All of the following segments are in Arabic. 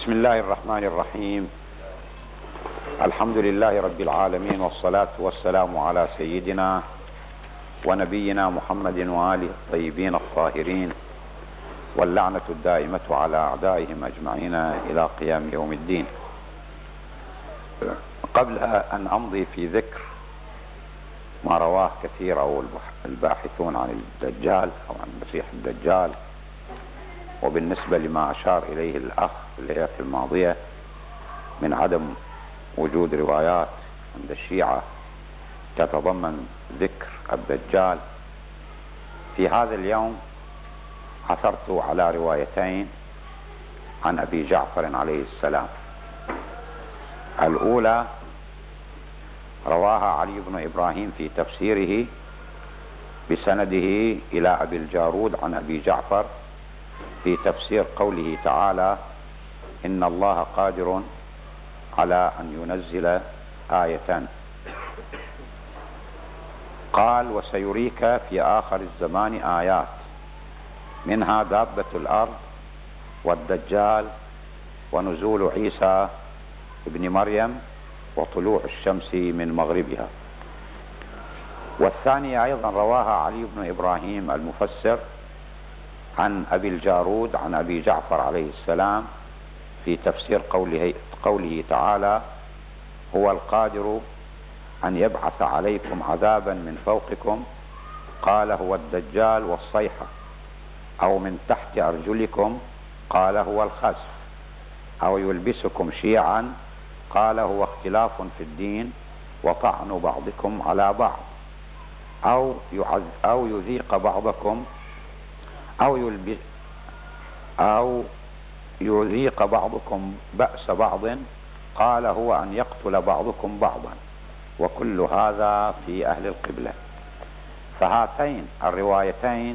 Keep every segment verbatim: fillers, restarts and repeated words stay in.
بسم الله الرحمن الرحيم. الحمد لله رب العالمين، والصلاة والسلام على سيدنا ونبينا محمد وآله الطيبين الطاهرين، واللعنة الدائمة على أعدائهم أجمعين إلى قيام يوم الدين. قبل أن أمضي في ذكر ما رواه كثير أو الباحثون عن الدجال أو عن المسيح الدجال، وبالنسبة لما أشار إليه الأخ في الليلة الماضية من عدم وجود روايات عند الشيعة تتضمن ذكر الدجال، في هذا اليوم عثرت على روايتين عن أبي جعفر عليه السلام. الأولى رواها علي بن إبراهيم في تفسيره بسنده إلى أبي الجارود عن أبي جعفر في تفسير قوله تعالى: إن الله قادر على أن ينزل آية. قال: وسيريك في آخر الزمان آيات منها دابة الأرض والدجال ونزول عيسى ابن مريم وطلوع الشمس من مغربها. والثانية أيضا رواها علي بن إبراهيم المفسر عن أبي الجارود عن أبي جعفر عليه السلام في تفسير قوله, قوله تعالى: هو القادر أن يبعث عليكم عذابا من فوقكم، قال هو الدجال والصيحة، أو من تحت أرجلكم، قال هو الخسف، أو يلبسكم شيعا، قال هو اختلاف في الدين وطعن بعضكم على بعض، أو, يعز أو يذيق بعضكم أو يلبس أو يذيق بعضكم بأس بعض، قال هو أن يقتل بعضكم بعضا، وكل هذا في أهل القبلة. فهاتين الروايتين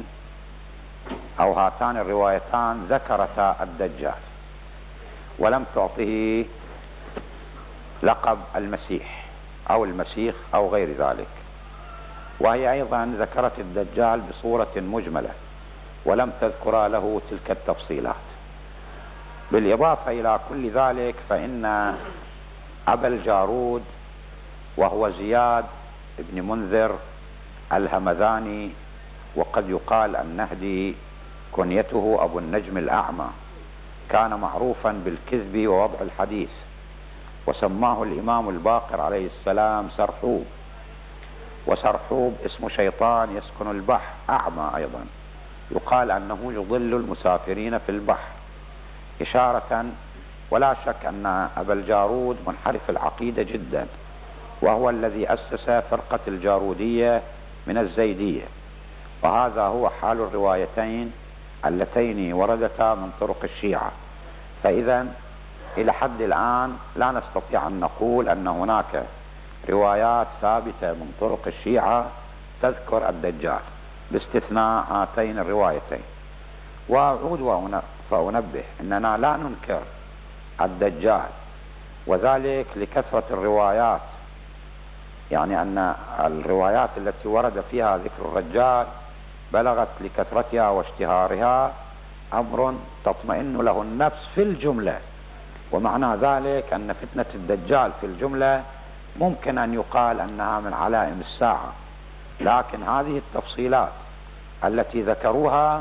أو هاتان الروايتان ذكرتا الدجال ولم تعطه لقب المسيح أو المسيح أو غير ذلك، وهي أيضا ذكرت الدجال بصورة مجملة ولم تذكر له تلك التفصيلات. بالإضافة إلى كل ذلك فإن أبا الجارود وهو زياد بن منذر الهمذاني، وقد يقال النهدي، كنيته أبو النجم الأعمى، كان معروفا بالكذب ووضع الحديث، وسماه الإمام الباقر عليه السلام سرحوب، وسرحوب اسم شيطان يسكن البحر، أعمى أيضا، يقال أنه يضل المسافرين في البحر، إشارة ولا شك أن أبا الجارود منحرف العقيدة جدا، وهو الذي أسس فرقة الجارودية من الزيدية، وهذا هو حال الروايتين اللتين وردتا من طرق الشيعة. فإذا إلى حد الآن لا نستطيع أن نقول أن هناك روايات ثابتة من طرق الشيعة تذكر الدجال باستثناء هاتين الروايتين. وأعود فأنبه أننا لا ننكر الدجال، وذلك لكثرة الروايات، يعني أن الروايات التي ورد فيها ذكر الدجال بلغت لكثرتها واشتهارها أمر تطمئن له النفس في الجملة، ومعنى ذلك أن فتنة الدجال في الجملة ممكن أن يقال أنها من علائم الساعة، لكن هذه التفصيلات التي ذكروها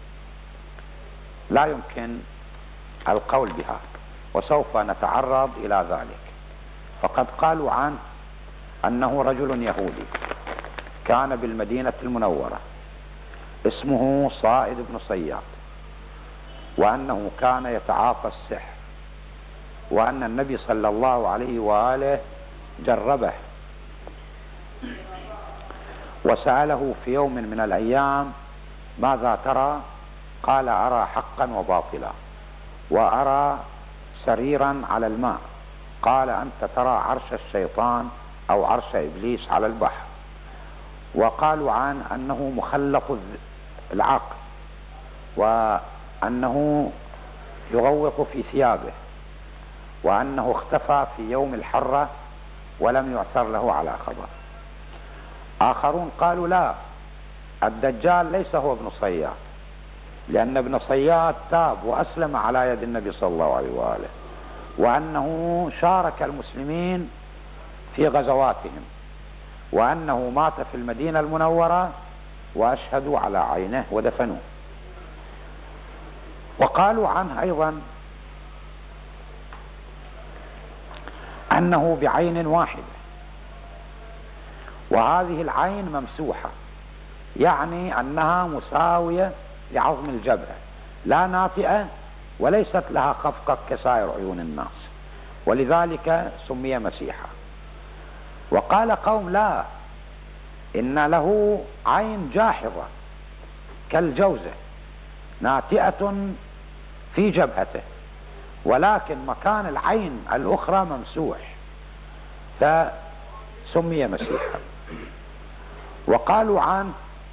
لا يمكن القول بها، وسوف نتعرض إلى ذلك. فقد قالوا عنه أنه رجل يهودي كان بالمدينة المنورة اسمه صائد بن صياد، وأنه كان يتعاطى السحر، وأن النبي صلى الله عليه وآله جربه وسأله في يوم من الأيام: ماذا ترى؟ قال: أرى حقا وباطلا، وأرى سريرا على الماء. قال: أنت ترى عرش الشيطان أو عرش إبليس على البحر. وقالوا عن أنه مخلق العقل، وأنه يغوط في ثيابه، وأنه اختفى في يوم الحرة ولم يعثر له على خبر. آخرون قالوا لا، الدجال ليس هو ابن صياد، لأن ابن صياد تاب وأسلم على يد النبي صلى الله عليه وآله، وأنه شارك المسلمين في غزواتهم، وأنه مات في المدينة المنورة وأشهدوا على عينه ودفنوه. وقالوا عنه أيضا أنه بعين واحدة، وهذه العين ممسوحة، يعني أنها مساوية لعظم الجبهة، لا ناتئة وليست لها خفقة كسائر عيون الناس، ولذلك سمي مسيحا. وقال قوم لا، إن له عين جاحظة كالجوزة ناتئة في جبهته، ولكن مكان العين الأخرى ممسوح، فسمي مسيحا. وقالوا عنه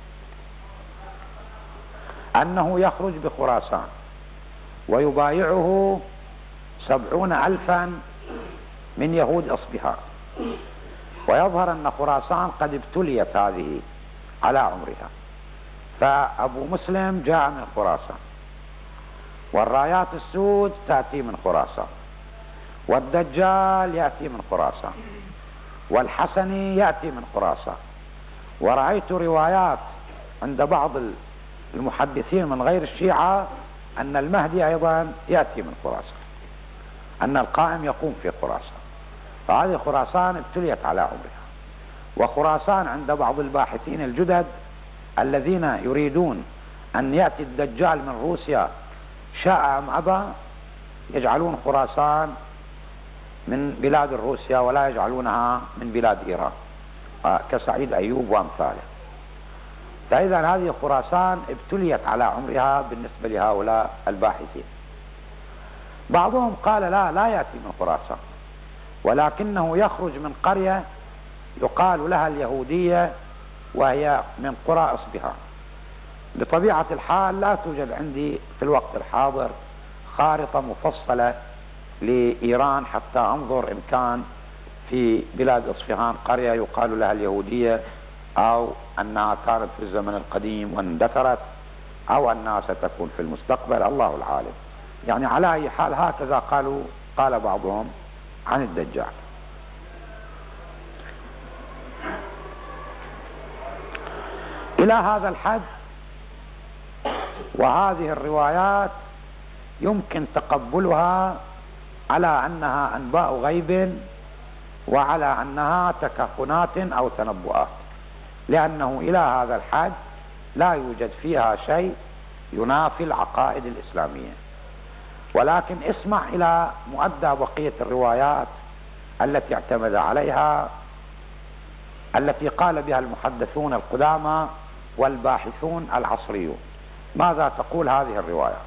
أنه يخرج بخراسان ويبايعه سبعون ألفا من يهود أصبهان، ويظهر أن خراسان قد ابتليت هذه على عمرها، فأبو مسلم جاء من خراسان، والرايات السود تأتي من خراسان، والدجال يأتي من خراسان، والحسني يأتي من خراسان. ورأيت روايات عند بعض المحدثين من غير الشيعة أن المهدي أيضا يأتي من خراسان، أن القائم يقوم في خراسان. فهذه خراسان ابتليت على عمرها. وخراسان عند بعض الباحثين الجدد الذين يريدون أن يأتي الدجال من روسيا شاء أم أبى، يجعلون خراسان من بلاد روسيا ولا يجعلونها من بلاد إيران، كسعيد أيوب وأمثاله. فإذا هذه خراسان ابتليت على عمرها بالنسبة لهؤلاء الباحثين. بعضهم قال لا لا يأتي من خراسان، ولكنه يخرج من قرية يقال لها اليهودية، وهي من قرى أصبهان. بطبيعة الحال لا توجد عندي في الوقت الحاضر خارطة مفصلة لإيران حتى أنظر إن كان في بلاد أصفهان قرية يقال لها اليهودية، أو أنها كانت في الزمن القديم واندثرت، أو أنها ستكون في المستقبل، الله العالم. يعني على أي حال هكذا قالوا قال بعضهم عن الدجال. إلى هذا الحد وهذه الروايات يمكن تقبلها على أنها أنباء غيب، وعلى أنها تكهنات أو تنبؤات، لأنه إلى هذا الحد لا يوجد فيها شيء ينافي العقائد الإسلامية. ولكن اسمع إلى مؤدى بقية الروايات التي اعتمد عليها، التي قال بها المحدثون القدامى والباحثون العصريون. ماذا تقول هذه الرواية؟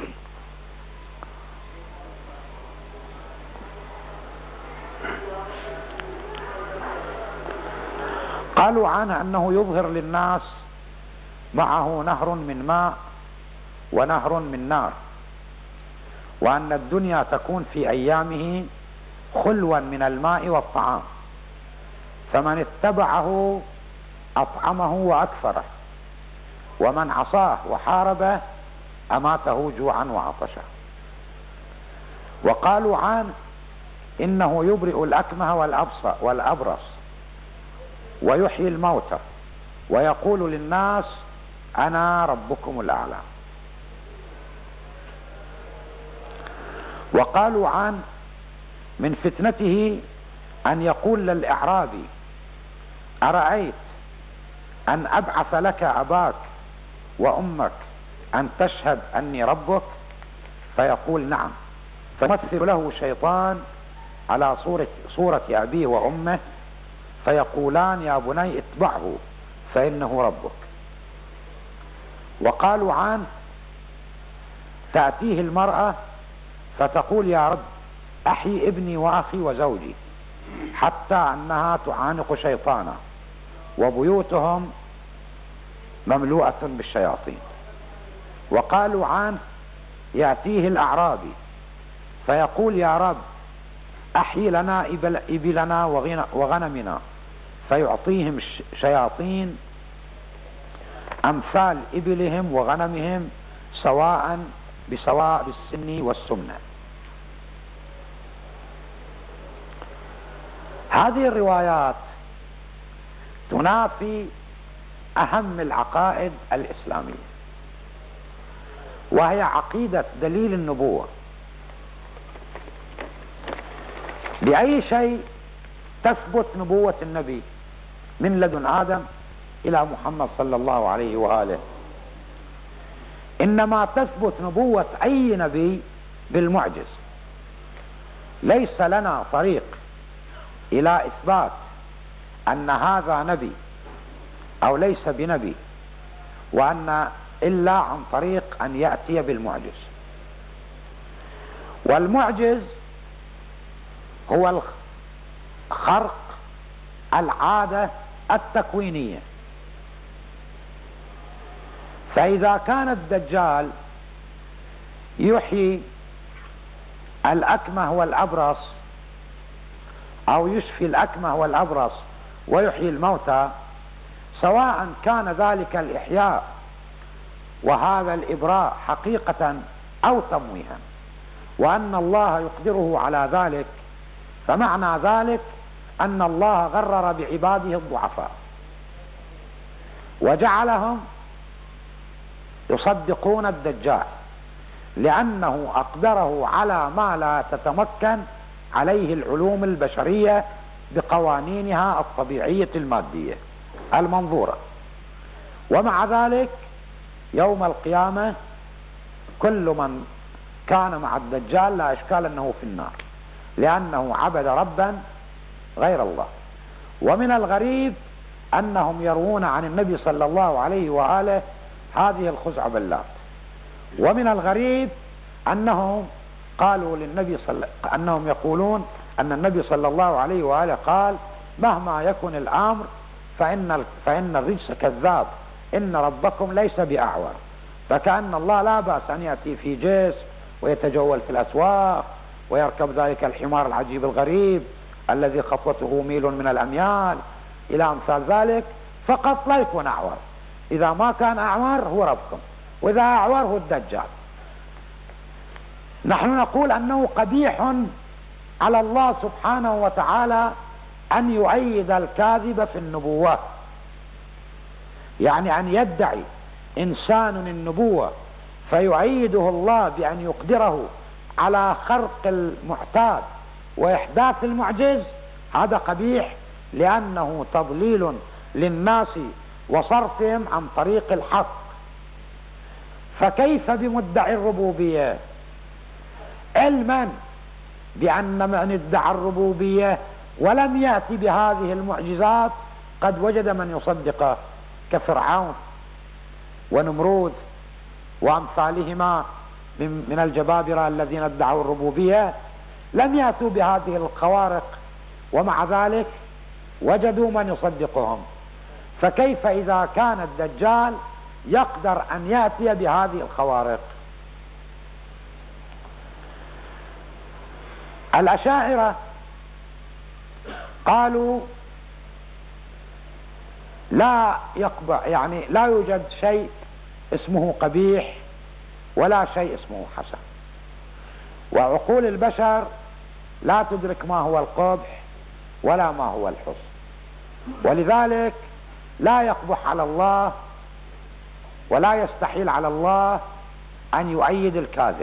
قالوا عنه أنه يظهر للناس معه نهر من ماء ونهر من نار، وأن الدنيا تكون في أيامه خلوا من الماء والطعام، فمن اتبعه أطعمه وأكثره، ومن عصاه وحاربه أماته جوعا وعطشا. وقالوا عنه إنه يبرئ الأكمه والأبرص ويحيي الموتى، ويقول للناس أنا ربكم الأعلى. وقالوا عنه من فتنته أن يقول للإعرابي أرأيت أن أبعث لك أباك وأمك أن تشهد أني ربك؟ فيقول نعم، فيمثل له شيطان على صورة, صورة أبيه وأمه، فيقولان يا بني اتبعه فإنه ربك. وقالوا عنه تأتيه المرأة فتقول يا رب أحيي ابني وأخي وزوجي، حتى أنها تعانق شيطانا، وبيوتهم مملوءة بالشياطين. وقالوا عنه يأتيه الأعرابي فيقول يا رب أحيي لنا إبلنا وغنمنا، فيعطيهم شياطين أمثال إبلهم وغنمهم سواء بسواء بالسن والسمنة. هذه الروايات تنافي أهم العقائد الإسلامية، وهي عقيدة دليل النبوة. بأي شيء تثبت نبوة النبي من لدن آدم إلى محمد صلى الله عليه وآله؟ إنما تثبت نبوة أي نبي بالمعجز. ليس لنا طريق إلى إثبات أن هذا نبي أو ليس بنبي وأن إلا عن طريق أن يأتي بالمعجز. والمعجز هو خرق العادة التكوينية. فإذا كان الدجال يحيي الأكمه والأبرص أو يشفي الأكمه والأبرص ويحيي الموتى، سواء كان ذلك الإحياء وهذا الإبراء حقيقة أو تمويها، وأن الله يقدره على ذلك، فمعنى ذلك أن الله غرر بعباده الضعفاء وجعلهم يصدقون الدجال، لأنه أقدره على ما لا تتمكن عليه العلوم البشرية بقوانينها الطبيعية المادية المنظورة. ومع ذلك يوم القيامة كل من كان مع الدجال لا إشكال أنه في النار، لأنه عبد ربا غير الله. ومن الغريب أنهم يروون عن النبي صلى الله عليه وآله هذه الخزعبلات. ومن الغريب أنهم قالوا للنبي صلى أنهم يقولون أن النبي صلى الله عليه وآله قال: مهما يكن الأمر فإن فإن الرجس كذاب، إن ربكم ليس بأعور. فكأن الله لا بأس أن يأتي في جسم ويتجول في الأسواق ويركب ذلك الحمار العجيب الغريب الذي خطوته ميل من الأميال إلى أمثال ذلك، فقط لا يكون أعور. إذا ما كان أعور هو ربكم، وإذا أعور هو الدجال. نحن نقول أنه قبيح على الله سبحانه وتعالى أن يؤيد الكاذب في النبوة، يعني أن يدعي إنسان النبوة فيؤيده الله بأن يقدره على خرق المعتاد وإحداث المعجز. هذا قبيح، لأنه تضليل للناس وصرفهم عن طريق الحق. فكيف بمدعي الربوبية؟ علما بأن من ادعى الربوبية ولم يأتي بهذه المعجزات قد وجد من يصدقه كفرعون ونمرود وأمثالهما من الجبابرة الذين ادعوا الربوبية، لم يأتوا بهذه الخوارق ومع ذلك وجدوا من يصدقهم. فكيف إذا كان الدجال يقدر أن يأتي بهذه الخوارق؟ الأشاعرة قالوا لا يقبع، يعني لا يوجد شيء اسمه قبيح ولا شيء اسمه حسن، وعقول البشر لا تدرك ما هو القبح ولا ما هو الحسن، ولذلك لا يقبح على الله ولا يستحيل على الله أن يؤيد الكاذب.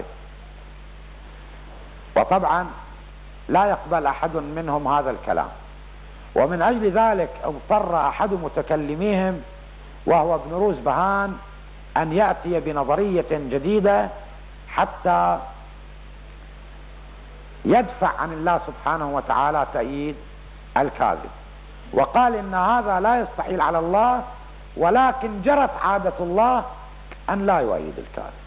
وطبعا لا يقبل أحد منهم هذا الكلام، ومن أجل ذلك اضطر أحد متكلميهم وهو ابن روزبهان أن يأتي بنظرية جديدة حتى يدفع عن الله سبحانه وتعالى تأييد الكاذب، وقال إن هذا لا يستحيل على الله، ولكن جرت عادة الله أن لا يؤيد الكاذب،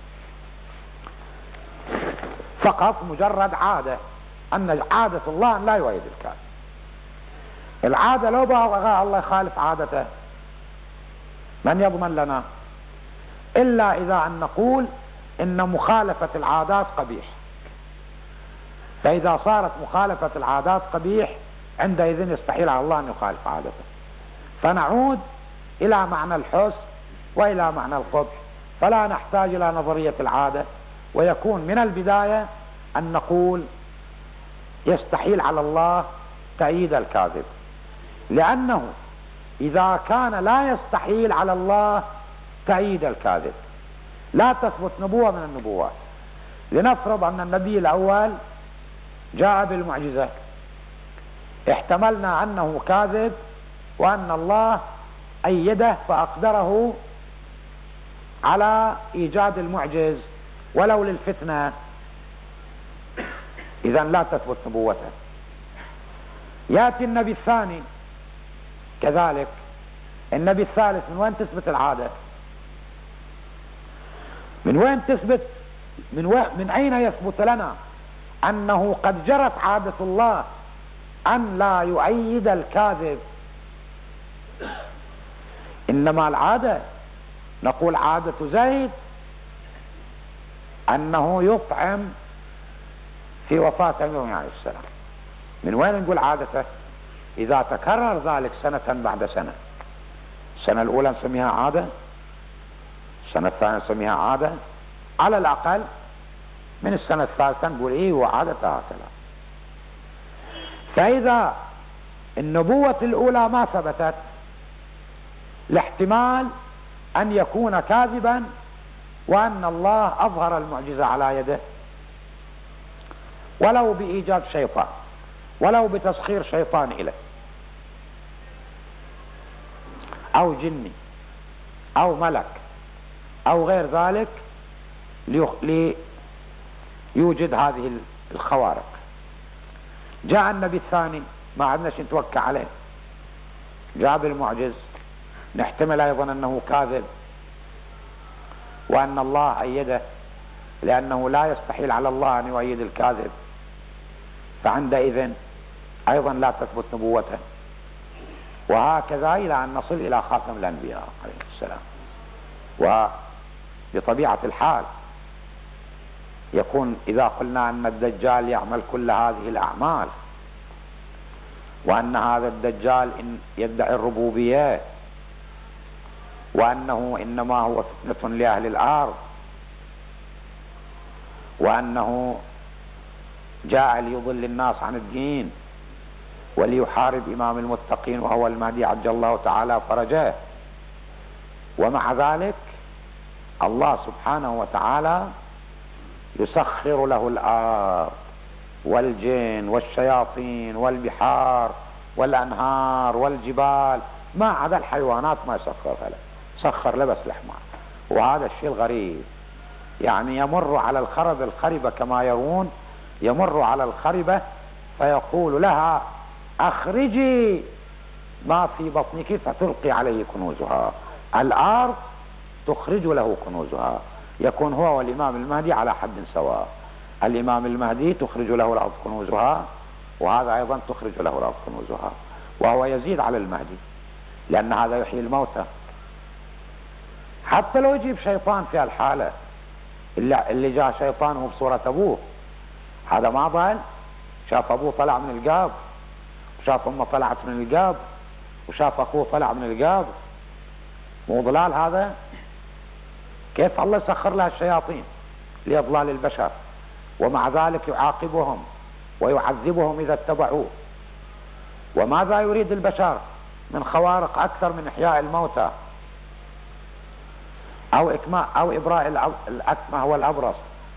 فقط مجرد عادة، أن عادة الله أن لا يؤيد الكاذب. العادة لو بغى الله يخالف عادته من يضمن لنا؟ إلا إذا أن نقول إن مخالفة العادات قبيح. فإذا صارت مخالفة العادات قبيح عندئذ يستحيل على الله أن يخالف عادته. فنعود إلى معنى الحسن وإلى معنى القبح، فلا نحتاج إلى نظرية العادة، ويكون من البداية أن نقول يستحيل على الله تأييد الكاذب، لأنه إذا كان لا يستحيل على الله تأييد الكاذب لا تثبت نبوة من النبوات. لنفرض أن النبي الأول جاء بالمعجزة، احتملنا أنه كاذب وأن الله أيده فأقدره على إيجاد المعجز ولو للفتنة، إذن لا تثبت نبوته. يأتي النبي الثاني كذلك، النبي الثالث، من وين تثبت العادة؟ من وين تثبت؟ من, وين من أين يثبت لنا أنه قد جرت عادة الله أن لا يؤيد الكاذب؟ إنما العادة نقول عادة زيد أنه يطعم في وفاة أمير عليه السلام. من وين نقول عادته؟ إذا تكرر ذلك سنة بعد سنة، السنة الأولى نسميها عادة، السنة الثانية نسميها عادة، على الأقل من السنة الثالثة نقول إيه وعادة هكذا. فإذا النبوة الأولى ما ثبتت، لاحتمال أن يكون كاذبا وأن الله أظهر المعجزة على يده، ولو بإيجاد شيطان، ولو بتسخير شيطان إليه أو جني أو ملك أو غير ذلك ليوجد هذه الخوارق. جاء النبي الثاني ما عدناش نتوكل عليه، جاء بالمعجز، نحتمل أيضا أنه كاذب وأن الله أيده، لأنه لا يستحيل على الله أن يؤيد الكاذب، فعندئذ أيضا لا تثبت نبوته. وهكذا إلى أن نصل إلى خاتم الأنبياء عليه السلام. وبطبيعة الحال يكون إذا قلنا أن الدجال يعمل كل هذه الأعمال، وأن هذا الدجال إن يدعي الربوبية، وأنه إنما هو فتنة لأهل الأرض، وأنه جاء ليضل الناس عن الدين وليحارب إمام المتقين وهو المهدي عجل الله تعالى فرجه، ومع ذلك الله سبحانه وتعالى يسخر له الأرض والجن والشياطين والبحار والأنهار والجبال، ما عدا الحيوانات ما يسخرها له، سخر له بس الحمار. وهذا الشيء الغريب، يعني يمر على الخرب الخربة كما يرون، يمر على الخربة فيقول لها أخرجي ما في بطنك فتلقي عليه كنوزها، الأرض تخرج له كنوزها، يكون هو والإمام المهدي على حد سواء، الإمام المهدي تخرج له الأرض كنوزها، وهذا أيضا تخرج له الأرض كنوزها، وهو يزيد على المهدي لأن هذا يحيي الموتى. حتى لو يجيب شيطان في الحالة، اللي جاء شيطانه بصورة أبوه، هذا ما ضل، شاف أبوه طلع من القاب، وشاف أمه طلعت من القاب، وشاف أخوه طلع من القاب، مو ضلال هذا؟ كيف الله يسخر لها الشياطين لإضلال البشر، ومع ذلك يعاقبهم ويعذبهم إذا اتبعوه؟ وماذا يريد البشر من خوارق أكثر من إحياء الموتى أو إكماء أو إبراء الأكمه والأبرص؟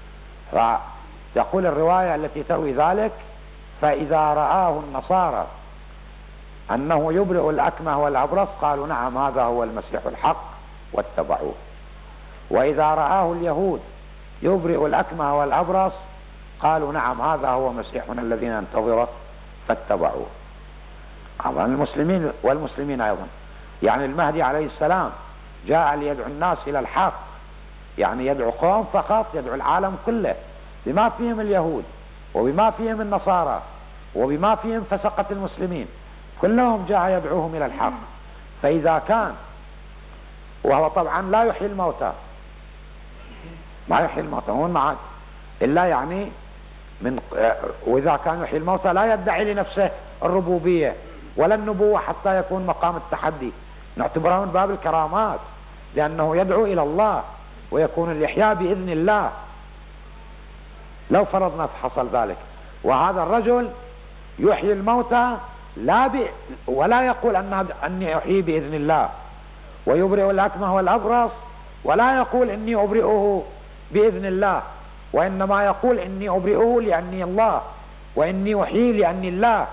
فيقول الرواية التي تروي ذلك: فإذا رآه النصارى أنه يبرئ الأكمه والأبرص قالوا نعم هذا هو المسيح الحق واتبعوه، وإذا رآه اليهود يبرئ الأكمه والأبرص قالوا نعم هذا هو مسيحنا الذي ننتظره فاتبعوه. طبعا المسلمين والمسلمين أيضا، يعني المهدي عليه السلام جاء ليدعو الناس إلى الحق، يعني يدعو قوم فقط، يدعو العالم كله بما فيهم اليهود وبما فيهم النصارى وبما فيهم فسقة المسلمين، كلهم جاء يدعوهم إلى الحق. فإذا كان وهو طبعا لا يحيي الموتى، ما يحيي الموتى هون معك إلا يعني من، وإذا كان يحيي الموتى لا يدعي لنفسه الربوبية ولا النبوة حتى يكون مقام التحدي، نعتبره من باب الكرامات، لأنه يدعو إلى الله ويكون الإحياء بإذن الله، لو فرضنا حصل ذلك. وهذا الرجل يحيي الموتى لا ب... ولا يقول أن أني أحيي بإذن الله، ويبرئ الأكمه والأبرص ولا يقول إني أبرئه بإذن الله، وإنما يقول إني أبرئه لأني الله، وإني أحيي لأني الله.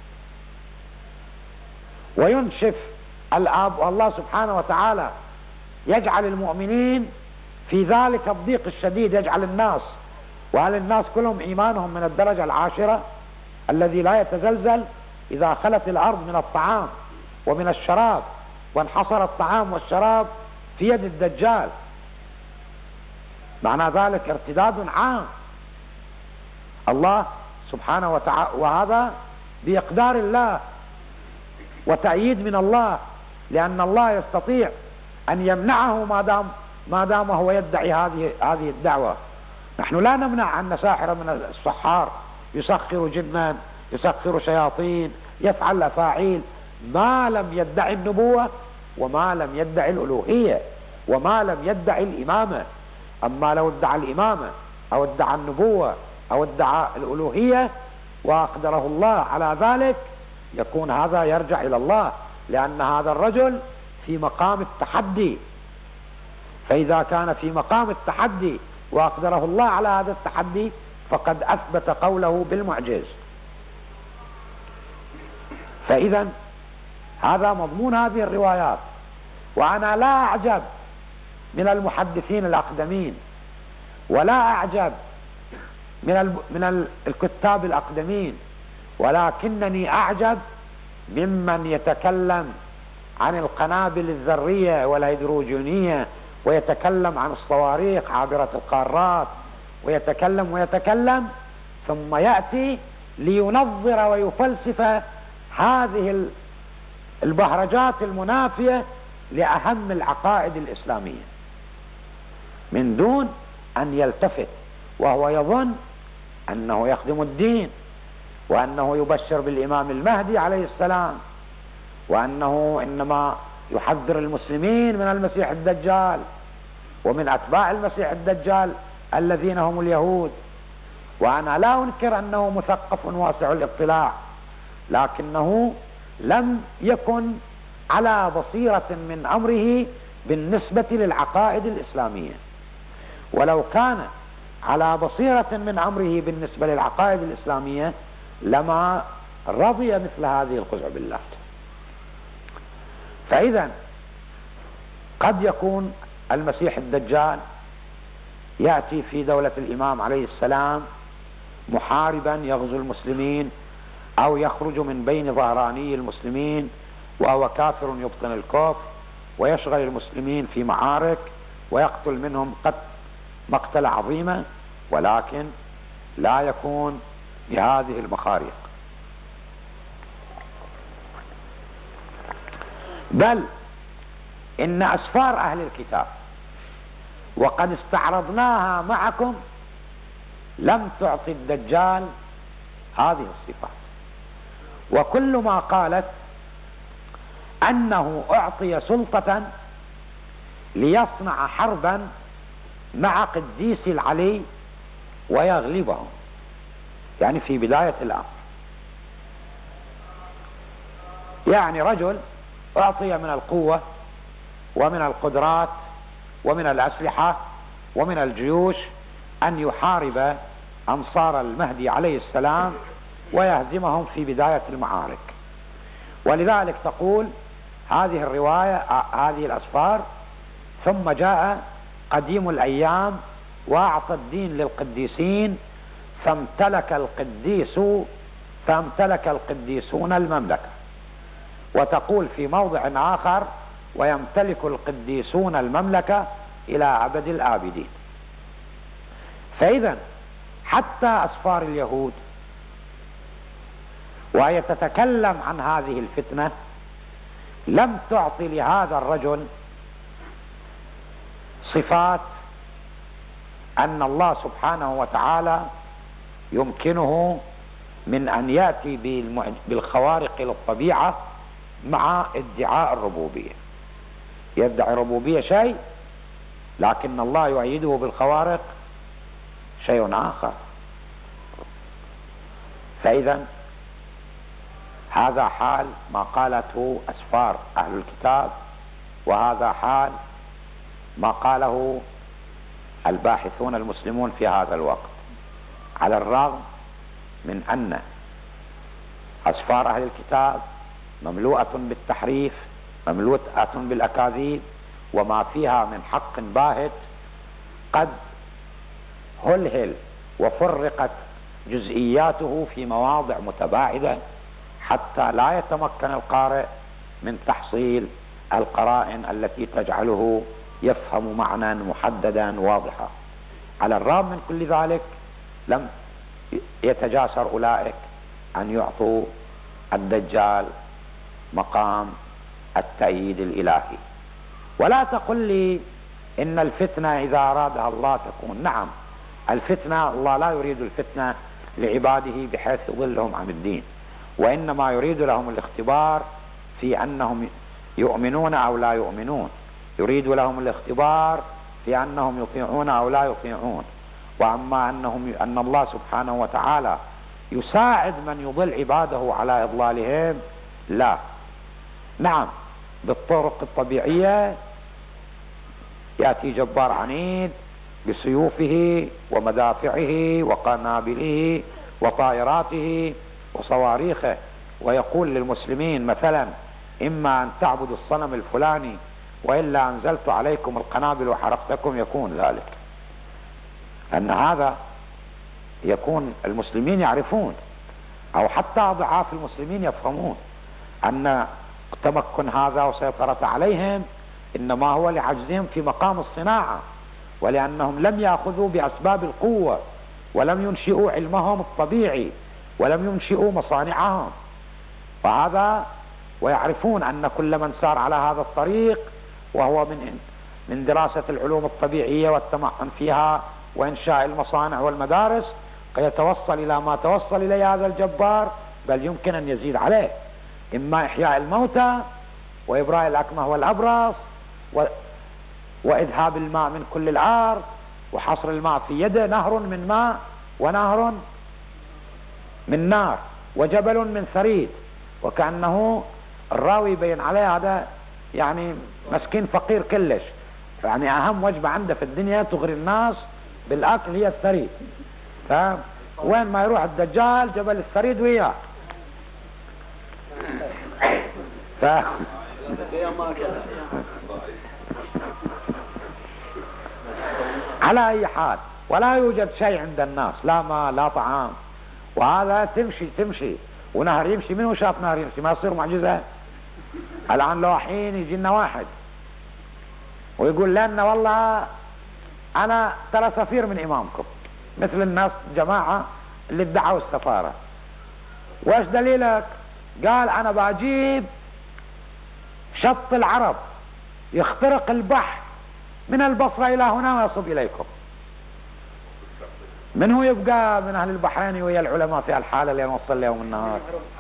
وينشف الآب، والله سبحانه وتعالى يجعل المؤمنين في ذلك الضيق الشديد، يجعل الناس، وهل الناس كلهم إيمانهم من الدرجة العاشرة الذي لا يتزلزل إذا خلت الأرض من الطعام ومن الشراب، وانحصر الطعام والشراب في يد الدجال. معنى ذلك ارتداد عام الله سبحانه وتعالى، وهذا بإقدار الله وتأييد من الله، لأن الله يستطيع أن يمنعه ما دام ما دام هو يدعي هذه هذه الدعوة. نحن لا نمنع أن ساحر من السحار يسخر جنا، يسخر شياطين، يفعل أفاعيل، ما لم يدعي النبوة وما لم يدعي الألوهية وما لم يدعي الإمامة. أما لو ادعى الإمامة أو ادعى النبوة أو ادعى الألوهية وأقدره الله على ذلك، يكون هذا يرجع إلى الله، لأن هذا الرجل في مقام التحدي. فإذا كان في مقام التحدي وأقدره الله على هذا التحدي فقد أثبت قوله بالمعجز. فإذا هذا مضمون هذه الروايات. وأنا لا أعجب من المحدثين الأقدمين، ولا أعجب من من الكتاب الأقدمين، ولكنني أعجب ممن يتكلم عن القنابل الذرية والهيدروجينية، ويتكلم عن الصواريخ عابرة القارات، ويتكلم ويتكلم ثم يأتي لينظر ويفلسف هذه البهرجات المنافية لأهم العقائد الإسلامية من دون أن يلتفت، وهو يظن أنه يخدم الدين، وأنه يبشر بالإمام المهدي عليه السلام، وأنه إنما يحذر المسلمين من المسيح الدجال ومن أتباع المسيح الدجال الذين هم اليهود. وأنا لا أنكر أنه مثقف واسع الاطلاع، لكنه لم يكن على بصيرة من أمره بالنسبة للعقائد الإسلامية. ولو كان على بصيرة من أمره بالنسبة للعقائد الإسلامية لما رضي مثل هذه الخزع بالله. فإذا قد يكون المسيح الدجال يأتي في دولة الإمام عليه السلام محاربا يغزو المسلمين، أو يخرج من بين ظهراني المسلمين وهو كافر يبطن الكفر ويشغل المسلمين في معارك ويقتل منهم قتل مقتل عظيمة، ولكن لا يكون بهذه المخاريق. بل إن أسفار أهل الكتاب وقد استعرضناها معكم لم تعطي الدجال هذه الصفات، وكل ما قالت أنه أعطي سلطة ليصنع حربا مع قديس العلي ويغلبهم، يعني في بداية الأمر. يعني رجل أعطي من القوة ومن القدرات ومن الأسلحة ومن الجيوش أن يحارب أنصار المهدي عليه السلام ويهزمهم في بداية المعارك. ولذلك تقول هذه الرواية هذه الأسفار: ثم جاء قديم الأيام وأعطى الدين للقديسين فامتلك القديس فامتلك القديسون المملكة. وتقول في موضع آخر: ويمتلك القديسون المملكة إلى أبد الآبدين. فإذا حتى أسفار اليهود وهي تتكلم عن هذه الفتنة لم تعطي لهذا الرجل صفات أن الله سبحانه وتعالى يمكنه من أن يأتي بالخوارق للطبيعة مع ادعاء الربوبية. يدعي الربوبية شيء لكن الله يؤيده بالخوارق شيء آخر. فإذا هذا حال ما قالته أسفار أهل الكتاب، وهذا حال ما قاله الباحثون المسلمون في هذا الوقت، على الرغم من أن أسفار أهل الكتاب مملوءة بالتحريف، مملوءة بالأكاذيب، وما فيها من حق باهت قد هلهل وفرقت جزئياته في مواضع متباعدة حتى لا يتمكن القارئ من تحصيل القرائن التي تجعله يفهم معنى محددا واضحا. على الرغم من كل ذلك لم يتجاسر أولئك أن يعطوا الدجال مقام التأييد الإلهي. ولا تقل لي إن الفتنة إذا أرادها الله تكون. نعم، الفتنة الله لا يريد الفتنة لعباده بحيث يضلهم عن الدين، وإنما يريد لهم الاختبار في أنهم يؤمنون أو لا يؤمنون، يريد لهم الاختبار في أنهم يطيعون أو لا يطيعون. وأما أنهم أن الله سبحانه وتعالى يساعد من يضل عباده على إضلالهم، لا. نعم، بالطرق الطبيعية يأتي جبار عنيد بسيوفه ومدافعه وقنابله وطائراته وصواريخه ويقول للمسلمين مثلا: إما أن تعبدوا الصنم الفلاني وإلا أنزلت عليكم القنابل وحرقتكم. يكون ذلك أن هذا يكون المسلمين يعرفون، أو حتى ضعاف المسلمين يفهمون أن تمكن هذا وسيطرة عليهم إنما هو لعجزهم في مقام الصناعة، ولأنهم لم يأخذوا بأسباب القوة، ولم ينشئوا علمهم الطبيعي، ولم ينشئوا مصانعهم. وهذا ويعرفون أن كل من سار على هذا الطريق وهو من من دراسة العلوم الطبيعية والتمعن فيها وإنشاء المصانع والمدارس قد يتوصل إلى ما توصل إليه هذا الجبار، بل يمكن أن يزيد عليه. إما إحياء الموتى وإبراء الأكمه والأبرص و... وإذهاب الماء من كل الأرض وحصر الماء في يده، نهر من ماء ونهر من نار وجبل من ثريد. وكأنه الراوي بين عليه هذا يعني مسكين فقير كلش، يعني أهم وجبة عنده في الدنيا تغري الناس بالأكل هي الثريد. فوين ما يروح الدجال جبل الثريد وياه. ف... على أي حال، ولا يوجد شيء عند الناس، لا ماء لا طعام، وهذا تمشي تمشي ونهر يمشي. منه شاف نهر يمشي؟ ما يصير معجزة؟ الآن لو حين يجي لنا واحد ويقول لنا والله أنا ترى سفير من إمامكم، مثل الناس جماعة اللي ادعوا السفارة، وايش دليلك؟ قال أنا بجيب شط العرب يخترق البحر من البصرة إلى هنا ويصب إليكم. من هو يبقى من أهل البحرين ويا العلماء في الحالة اللي نوصل لهم النهار؟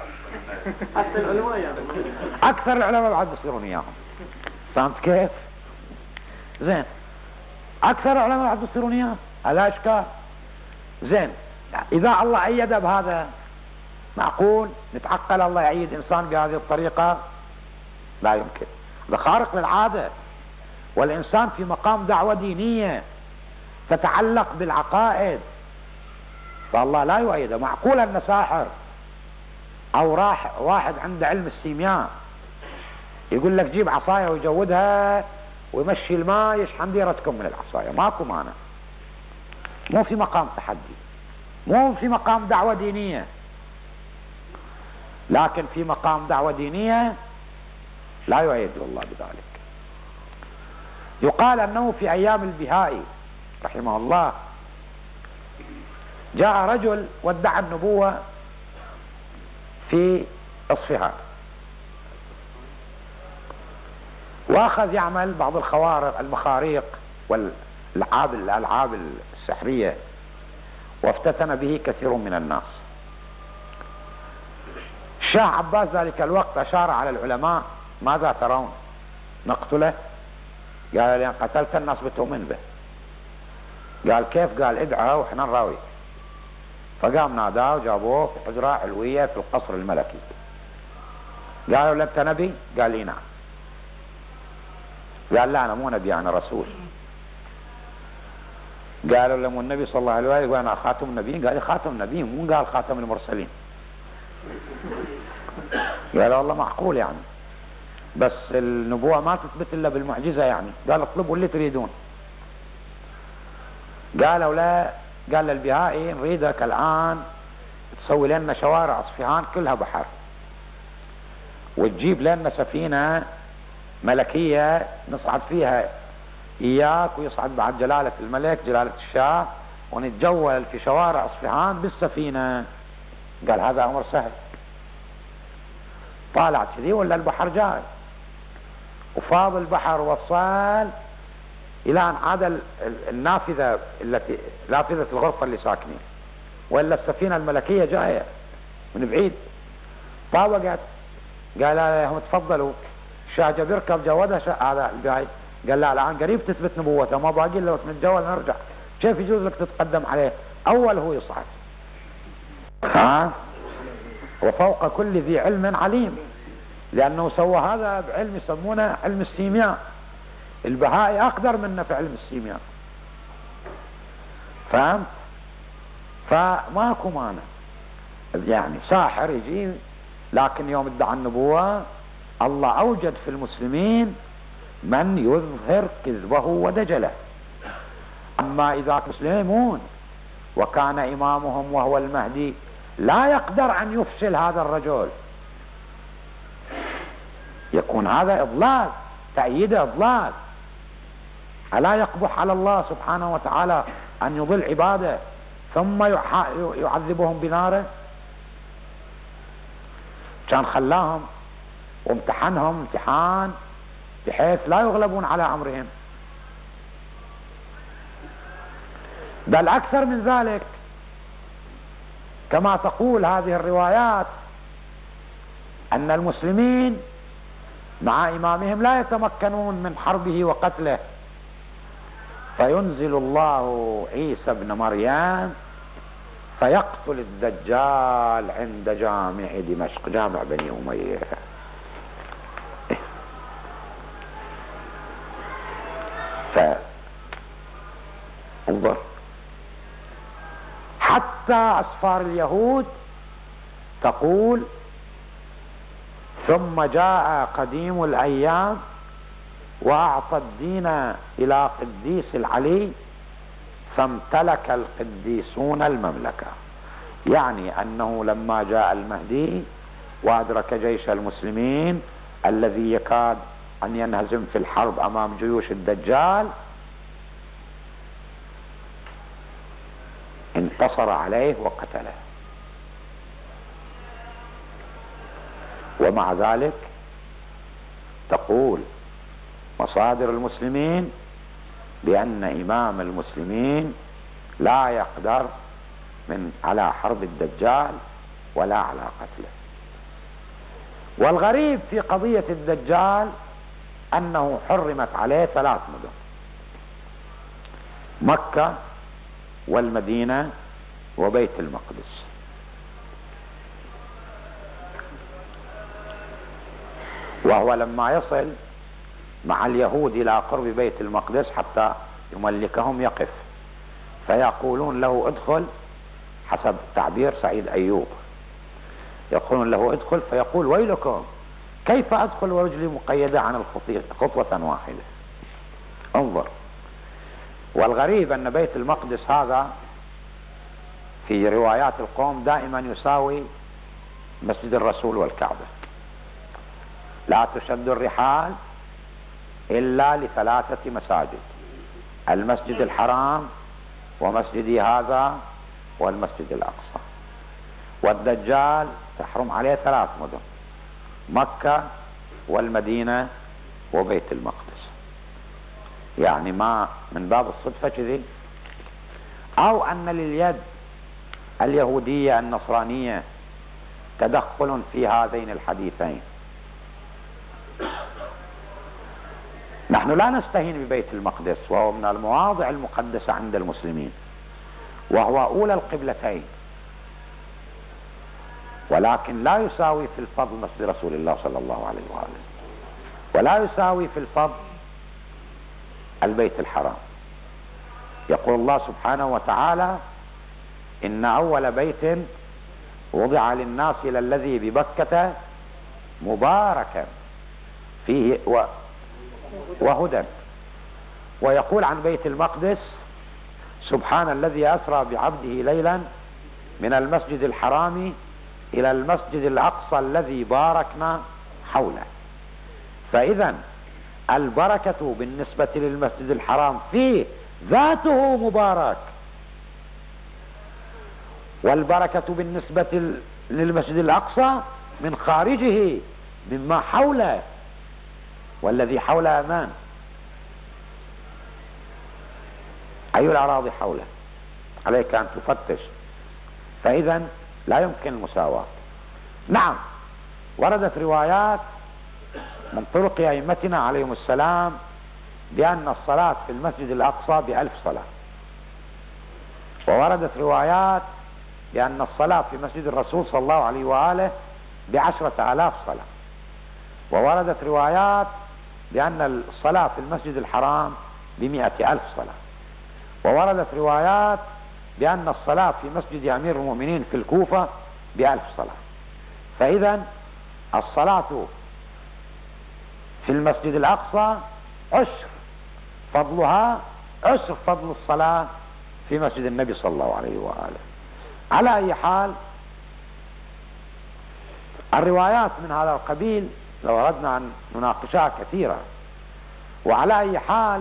أكثر العلماء بعد بيصيرون إياهم. فهمت كيف؟ زين، أكثر العلماء بعد بيصيرون إياهم، هذا إشكال. زين، إذا الله أيد بهذا معقول نتعقل الله يعيد إنسان بهذه الطريقة؟ لا يمكن، هذا خارق للعادة. والإنسان في مقام دعوة دينية تتعلق بالعقائد، فالله لا يؤيده. معقول أن ساحر أو راح واحد عنده علم السيمياء يقول لك جيب عصاية ويجودها ويمشي الماء يشحن ديرتكم من العصاية؟ ماكو مانع، مو في مقام تحدي، مو في مقام دعوة دينية. لكن في مقام دعوة دينية لا يؤيد الله بذلك. يقال أنه في أيام البهائي رحمه الله جاء رجل وادعى النبوة في اصفهان، واخذ يعمل بعض الخوارق المخاريق والالعاب الالعاب السحرية، وافتتن به كثير من الناس. الشاه عباس ذلك الوقت أشار على العلماء: ماذا ترون؟ نقتله؟ قال لأن قتلت الناس بتؤمن به. قال كيف؟ قال ادعى وإحنا نراويك. فقام ناداه وجابوه في حجرة علوية في القصر الملكي. قالوا له أنت نبي؟ قال لي نعم. قال لا أنا مو نبي أنا رسول. قالوا له النبي صلى الله عليه وسلم؟ قال أنا خاتم النبيين. قال لي خاتم النبيين مو قال خاتم المرسلين. قال والله معقول يعني، بس النبوة ما تثبت إلا بالمعجزة يعني. قال اطلبوا اللي تريدون. قالوا لا، قال للبهائي نريدك الآن تسوي لنا شوارع اصفهان كلها بحر، وتجيب لنا سفينة ملكية نصعد فيها إياك ويصعد بعد جلالة الملك جلالة الشاه، ونتجول في شوارع اصفهان بالسفينة. قال هذا أمر سهل. طالع كذي ولا البحر جاي وفاض البحر وصل إلى أن عاد النافذة التي نافذة الغرفة اللي ساكنين، ولا السفينة الملكية جاية من بعيد. طابقت. قال لهم تفضلوا. الشاه جاب يركب جودها هذا البهائي. قال لا الآن قريب تثبت نبوته، ما باقي لو نتجول نرجع. كيف يجوز لك تتقدم عليه؟ أول هو يصعد. ها؟ وفوق كل ذي علم عليم، لأنه سوى هذا بعلم يسمونه علم السيمياء. البهائي أقدر منا في علم السيمياء. فهمت؟ فماكو مانع يعني ساحر يجي، لكن يوم ادعى النبوة الله أوجد في المسلمين من يظهر كذبه ودجله. أما إذا مسلمون وكان إمامهم وهو المهدي لا يقدر أن يفشل هذا الرجل، يكون هذا إضلال، تأييد إضلال. ألا يقبح على الله سبحانه وتعالى أن يضل عباده ثم يعذبهم بناره؟ كان خلاهم وامتحنهم امتحان بحيث لا يغلبون على أمرهم. بل أكثر من ذلك، كما تقول هذه الروايات أن المسلمين مع إمامهم لا يتمكنون من حربه وقتله، فينزل الله عيسى ابن مريم فيقتل الدجال عند جامع دمشق، جامع بني أمية. فانظر حتى أسفار اليهود تقول ثم جاء قديم الأيام وأعطى الدين إلى قديس العلي فامتلك القديسون المملكة. يعني أنه لما جاء المهدي وأدرك جيش المسلمين الذي يكاد أن ينهزم في الحرب أمام جيوش الدجال، انتصر عليه وقتله. ومع ذلك تقول مصادر المسلمين بأن إمام المسلمين لا يقدر من على حرب الدجال ولا على قتله. والغريب في قضية الدجال أنه حرمت عليه ثلاث مدن: مكة والمدينة وبيت المقدس. وهو لما يصل مع اليهود إلى قرب بيت المقدس حتى يملكهم يقف، فيقولون له ادخل، حسب تعبير سعيد أيوب يقولون له ادخل، فيقول ويلكم كيف أدخل ورجلي مقيدة عن خطوة واحدة. انظر. والغريب أن بيت المقدس هذا في روايات القوم دائما يساوي مسجد الرسول والكعبة. لا تشد الرحال إلا لثلاثة مساجد: المسجد الحرام ومسجدي هذا والمسجد الأقصى. والدجال تحرم عليه ثلاث مدن: مكة والمدينة وبيت المقدس. يعني ما من باب الصدفة كذي، أو أن لليد اليهودية النصرانية تدخل في هذين الحديثين. نحن لا نستهين ببيت المقدس، وهو من المواضع المقدسة عند المسلمين، وهو أولى القبلتين، ولكن لا يساوي في الفضل مسجد رسول الله صلى الله عليه وآله، ولا يساوي في الفضل البيت الحرام. يقول الله سبحانه وتعالى: إن أول بيت وضع للناس للذي ببكة مباركا فيه وهدى. ويقول عن بيت المقدس: سبحان الذي أسرى بعبده ليلا من المسجد الحرام إلى المسجد الأقصى الذي باركنا حوله. فإذا البركة بالنسبة للمسجد الحرام فيه ذاته مبارك، والبركة بالنسبة للمسجد الأقصى من خارجه مما حوله، والذي حوله أمان. أي الأراضي حوله عليك أن تفتش. فإذا لا يمكن المساواة. نعم، وردت روايات من طرق أئمتنا عليهم السلام بأن الصلاة في المسجد الأقصى بألف صلاة، ووردت روايات بأن الصلاة في مسجد الرسول صلى الله عليه وآله بعشرة آلاف صلاة، ووردت روايات بأن الصلاة في المسجد الحرام بمئة ألف صلاة، ووردت روايات بأن الصلاة في مسجد أمير المؤمنين في الكوفة بألف صلاة. فإذا الصلاة في المسجد الأقصى عشر فضلها عشر فضل الصلاة في مسجد النبي صلى الله عليه وآله. على أي حال، الروايات من هذا القبيل لو أردنا أن نناقشها كثيرة. وعلى أي حال،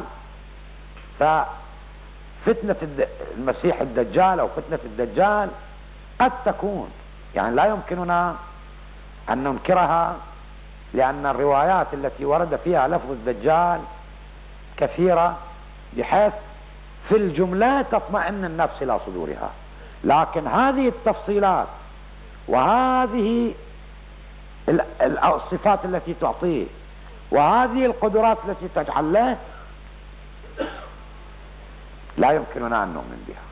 ففتنة المسيح الدجال أو فتنة الدجال قد تكون، يعني لا يمكننا أن ننكرها، لأن الروايات التي ورد فيها لفظ الدجال كثيرة بحيث في الجملة تطمئن النفس إلى صدورها. لكن هذه التفصيلات وهذه الصفات التي تعطيه وهذه القدرات التي تجعل له لا يمكننا أن نؤمن بها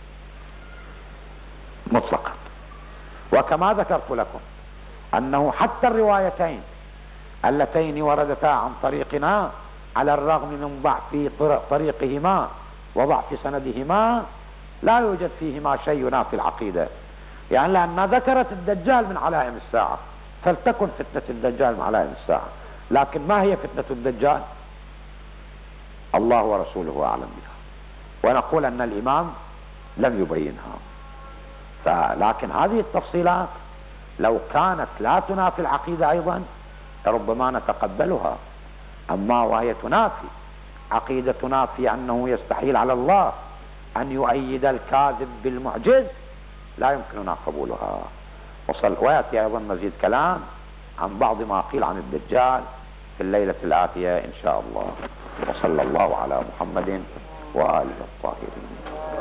مطلقا. وكما ذكرت لكم أنه حتى الروايتين اللتين وردتا عن طريقنا على الرغم من ضعف طريقهما وضعف سندهما لا يوجد فيهما شيء ينافي العقيدة، يعني لأنها ذكرت الدجال من علائم الساعة، فلتكن فتنة الدجال من علائم الساعة. لكن ما هي فتنة الدجال؟ الله ورسوله أعلم بها، ونقول أن الإمام لم يبينها. لكن هذه التفصيلات لو كانت لا تنافي العقيدة أيضا ربما نتقبلها. أما وهي تنافي عقيدتنا في أنه يستحيل على الله أن يؤيد الكاذب بالمعجز لا يمكننا قبولها. وصل ويأتي أيضا مزيد كلام عن بعض ما قيل عن الدجال في الليلة الآتية إن شاء الله. وصلى الله على محمد وآله الطاهرين.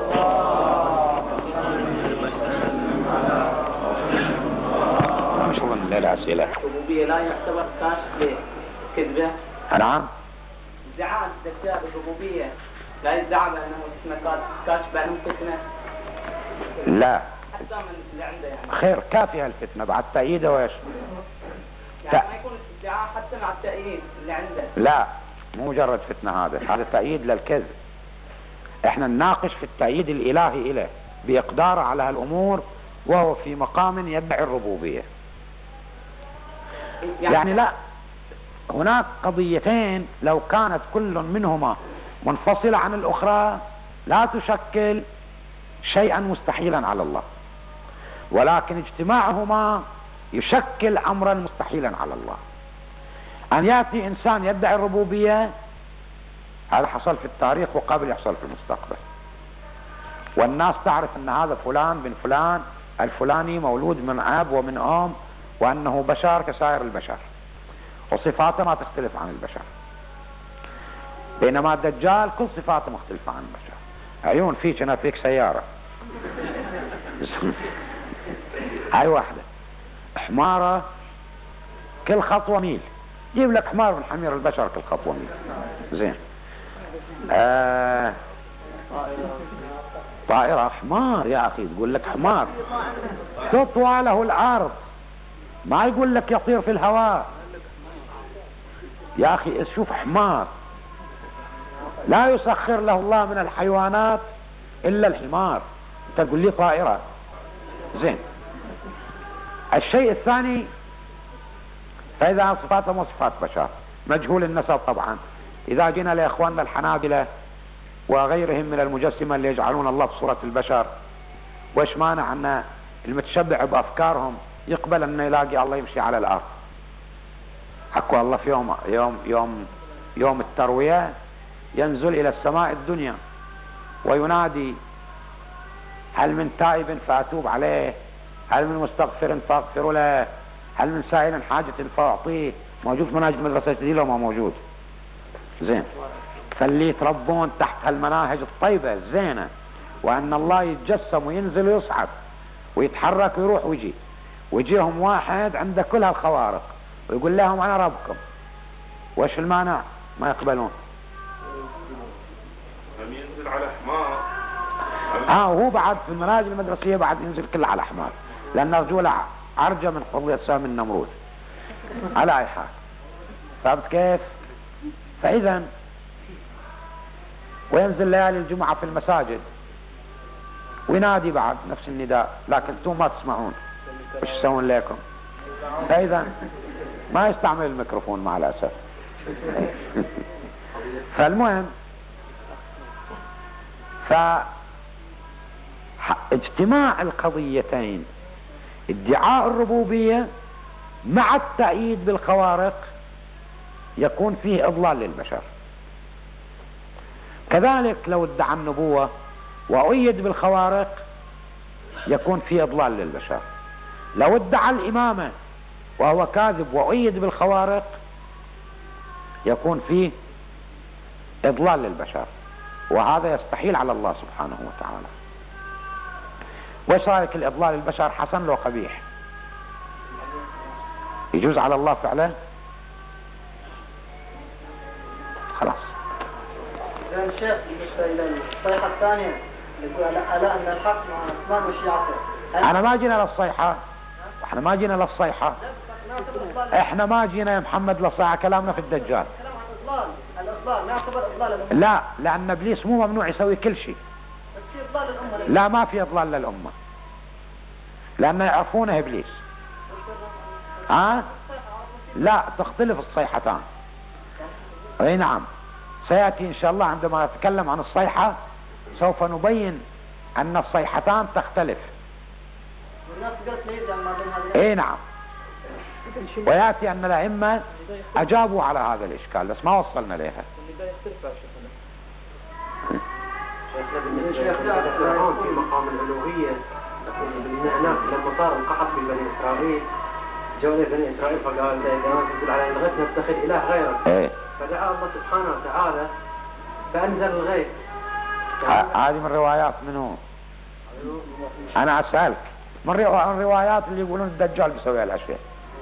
شو من الأسئلة؟ الربوبية لا يعتبر كاشف لكذبة؟ نعم. ادعاء الدجال الربوبية لا يدعى بأنه اسمه كاشف بأنه فتنة؟ لا. حتى من اللي عنده يعني. خير، كافية الفتنة بعد تأييده ويش؟ يعني ما يكون ادعاء حتى مع التأييد اللي عنده؟ لا، مو مجرد فتنة، هذا هذا تأييد للكذب. احنا نناقش في التأييد الإلهي إليه بإقداره على هالأمور وهو في مقام يدعي الربوبية. يعني, يعني لا، هناك قضيتين لو كانت كل منهما منفصلة عن الأخرى لا تشكل شيئا مستحيلا على الله، ولكن اجتماعهما يشكل أمرا مستحيلا على الله. أن يأتي إنسان يدعي الربوبية هذا حصل في التاريخ وقابل يحصل في المستقبل، والناس تعرف أن هذا فلان بن فلان الفلاني مولود من أب ومن أم وأنه بشر كسائر البشر وصفاته ما تختلف عن البشر. بينما الدجال كل صفاته مختلفة عن البشر. عيون فيك أنا فيك سيارة هاي واحدة، حمارة كل خطوة ميل، جيب لك حمار من حمير البشر كل خطوة ميل. زين. آه طائرة حمار يا أخي، تقول لك حمار تطوى له الأرض، ما يقول لك يطير في الهواء يا أخي. شوف حمار لا يسخر له الله من الحيوانات إلا الحمار، أنت تقول لي طائرة. زين. الشيء الثاني، فإذا صفاتهم وصفات بشر مجهول النسب طبعا. إذا جينا لإخواننا الحنابلة وغيرهم من المجسمة اللي يجعلون الله في صورة البشر، وإيش مانع أن المتشبع بأفكارهم يقبل أن يلاقي الله يمشي على الأرض؟ حكوا الله في يوم يوم يوم يوم التروية ينزل إلى السماء الدنيا وينادي هل من تائب فأتوب عليه، هل من مستغفر فأغفر له، هل من سائل حاجة فأعطيه. موجود مناهج المدرسة دي لو ما موجود؟ زين. فاللي يتربون تحت هالمناهج الطيبة الزينة، وأن الله يتجسم وينزل ويصعد ويتحرك ويروح ويجي، ويجيهم واحد عنده كل هالخوارق ويقول لهم أنا ربكم، وإيش المانع؟ ما يقبلون. لم ينزل على حمار. اه وهو بعد في المناهج المدرسية بعد ينزل كله على حمار، لأن رجوله عرجة من قضية سام النمرود. على أي حال، فهمت كيف؟ فإذا وينزل ليالي الجمعة في المساجد وينادي بعد نفس النداء، لكن انتم ما تسمعون، ايش يسوون لكم؟ فإذا ما يستعمل الميكروفون مع الأسف. فالمهم، فاجتماع القضيتين ادعاء الربوبية مع التأييد بالخوارق يكون فيه إضلال للبشر. كذلك لو ادعى النبوة وأيد بالخوارق يكون فيه إضلال للبشر. لو ادعى الإمامة وهو كاذب وأيد بالخوارق يكون فيه إضلال للبشر، وهذا يستحيل على الله سبحانه وتعالى. وإيش رأيك الإضلال للبشر حسن لو قبيح؟ يجوز على الله فعله؟ خلاص. زين الشيخ، بالنسبة إلى الصيحة الثانية يقول ألا أن الحق مع عثمان وشيعته. أنا ما جينا للصيحة، احنا ما جينا للصيحة، احنا ما جينا يا محمد للصيحة، كلامنا في الدجال. كلام عن إضلال، الإضلال نعتبر إضلال الأمة. لا، لأن إبليس مو ممنوع يسوي كل شيء. بس في إضلال الأمة. لا، ما في إضلال للأمة، لأن يعرفونه إبليس. ها؟ لا، تختلف الصيحتان. اي نعم، سيأتي إن شاء الله عندما نتكلم عن الصيحة سوف نبين أن الصيحتان تختلف. اي نعم، ويأتي أن الأئمة أجابوا على هذا الإشكال بس ما وصلنا لها. في مقام الألوهية هناك لما صار القحط في بني إسرائيل، جو بني إسرائيل فقال إذا تقول على الغيث نتخذ إله غيره. ايه. فدعا الله سبحانه وتعالى فأنزل الغيث. هذه من روايات منه؟ أنا أسألك من الروايات اللي يقولون الدجال بيسوي هالأشياء.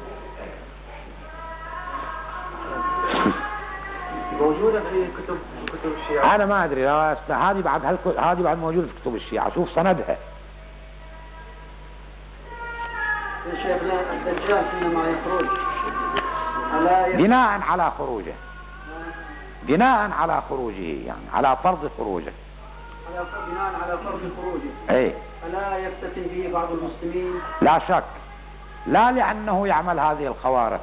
موجودة في كتب كتب الشيعة. أنا ما أدري، هذه بعد هذه بعد موجودة في كتب الشيعة، شوف سندها. شيخنا الدجال حينما يخرج بناء على خروجه، بناء على خروجه يعني على فرض خروجه، بناء على فرض خروجه. اي. ألا يفتتن به بعض المسلمين؟ لا شك، لا لأنه يعمل هذه الخوارق،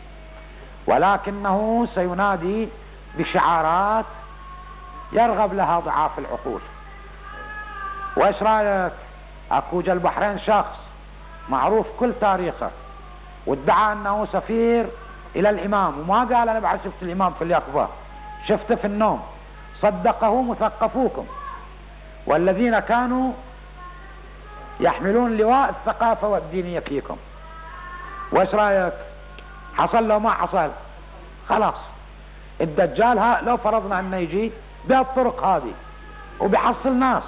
ولكنه سينادي بشعارات يرغب لها ضعاف العقول. وايش رايك؟ اكو جا البحرين شخص معروف كل تاريخه وادعى انه سفير الى الامام، وما قال انا بعد شفت الامام في اليقظة، شفته في النوم. صدقه مثقفوكم والذين كانوا يحملون لواء الثقافة والدينية فيكم. وايش رايك؟ حصل لو ما حصل؟ خلاص الدجال ها لو فرضنا انه يجي بهالطرق هذه وبيحصل ناس،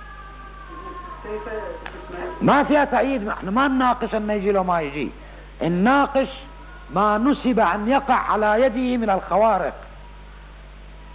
ما فيها تأييد. احنا ما نناقش انه يجي لو ما يجي، نناقش ما نسب ان يقع على يده من الخوارق.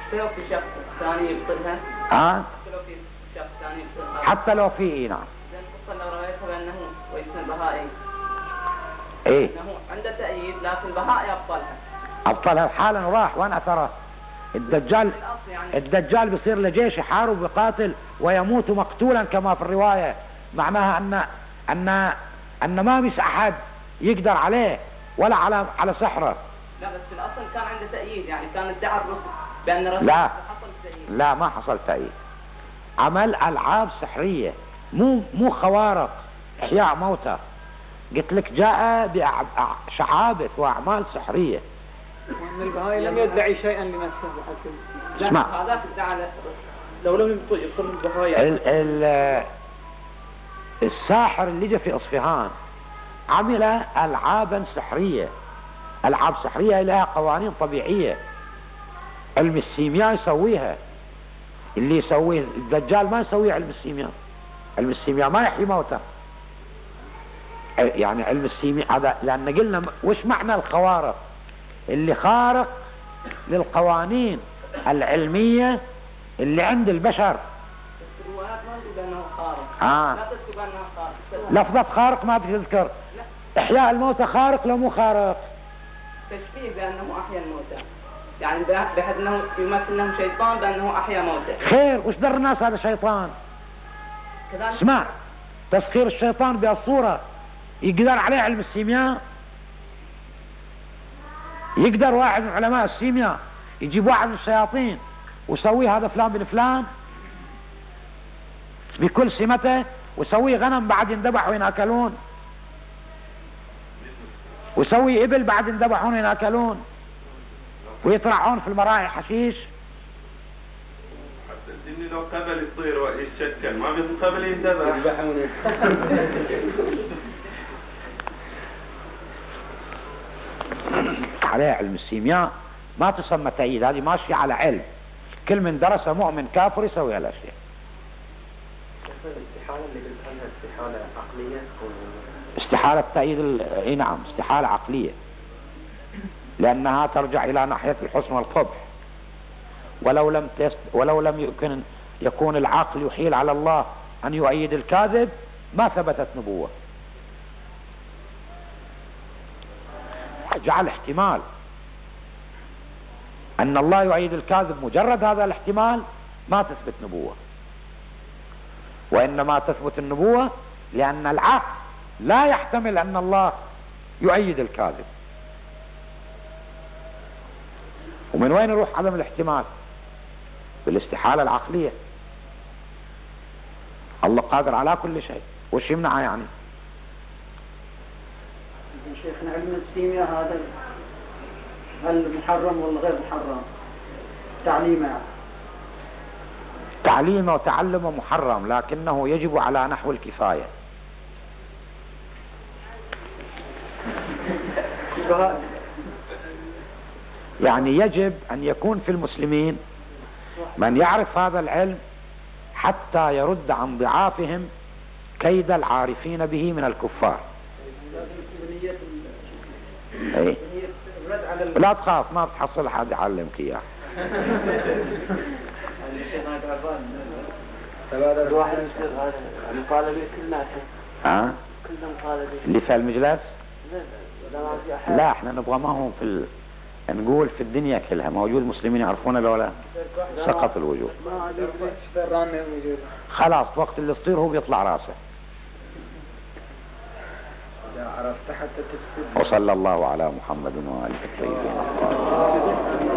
حتى لو في شخص ثاني يبطلها؟ ها؟ حتى لو في شخص ثاني يبطلها؟ حتى لو في إيه نعم. زين خصوصا لو رأيتها بأنه ويسن البهائي. إيه؟ أنه عنده تأييد لكن البهائي أبطلها. أبطلها حالا وراح وين أثره؟ الدجال الدجال بيصير له جيش يحارب ويقاتل ويموت مقتولا كما في الرواية، معناها أن أن أن ما مش أحد يقدر عليه ولا على على سحره. لا بس في الأصل كان عنده تأييد، يعني كان ادعى الرسل بأن الرسل لا حصل تأييد. لا ما حصل تأييد، عمل ألعاب سحرية مو مو خوارق إحياء موتى، قلت لك جاء بشعابة وأعمال سحرية. وأن البهائي لم يدعي شيئا لنفسه حتى اسمع هذاك ادعى لو لم يقل البهائي ال ال الساحر اللي جاء في اصفهان عمل العابا سحرية، العاب سحرية لها قوانين طبيعية، علم السيمياء يسويها، اللي يسويه الدجال ما يسويه علم السيمياء، علم السيمياء ما يحيي موتى، يعني علم السيمياء هذا لأن قلنا وش معنى الخوارق؟ اللي خارق للقوانين العلمية اللي عند البشر. الروايات ما تقول أنه خارق. آه. لا تذكر أنه خارق. لفظة خارق ما تذكر. إحياء الموتى خارق لو مو خارق؟ تشبيه بأنه أحيا الموتى، يعني بحيث أنه يمثل لهم شيطان بأنه أحيا موتى. خير وش در الناس هذا شيطان؟ اسمع تسخير الشيطان بهالصورة يقدر عليه علم السيمياء؟ يقدر واحد من علماء السيمياء يجيب واحد من الشياطين ويسويه هذا فلان بن فلان بكل سمته ويسويه غنم بعد يندبح ويناكلون، ويسوي إبل بعد يندبحون ويناكلون، ويطرحون في المراعي حشيش. حتى الجن لو قبل يصير ويتشكل ما بيقبل يندبح. عليه علم السيمياء ما تسمى تأييد، هذه ماشية على علم، كل من درس مؤمن كافر يسوي هالاشياء. الاستحالة اللي قلت عنها استحالة عقلية؟ استحالة تأييد ال... اي نعم استحالة عقلية، لأنها ترجع إلى ناحية الحسن والقبح، ولو لم تست... ولو لم يمكن يكون العقل يحيل على الله أن يؤيد الكاذب ما ثبتت نبوة. جعل احتمال أن الله يؤيد الكاذب، مجرد هذا الاحتمال ما تثبت نبوة، وإنما تثبت النبوة لأن العقل لا يحتمل أن الله يؤيد الكاذب. ومن وين يروح عدم الاحتمال؟ بالاستحالة العقلية. الله قادر على كل شيء، وش يمنعه يعني؟ شيخنا علم السيمياء هذا هل محرم ولا غير محرم؟ تعليمه تعليمه وتعلمه محرم، لكنه يجب على نحو الكفاية. يعني يجب أن يكون في المسلمين من يعرف هذا العلم حتى يرد عن ضعافهم كيد العارفين به من الكفار. ايه لا تخاف ما بتحصل حد يعلمك اياه. الواحد المطالبين كلنا ها؟ كلنا مطالبين اللي في المجلس؟ لا احنا نبغى ما هو في ال... نقول في الدنيا كلها موجود مسلمين يعرفون لولا سقط الوجود. خلاص وقت اللي تصير هو بيطلع راسه. وصلى الله على محمد وآله الطيبين.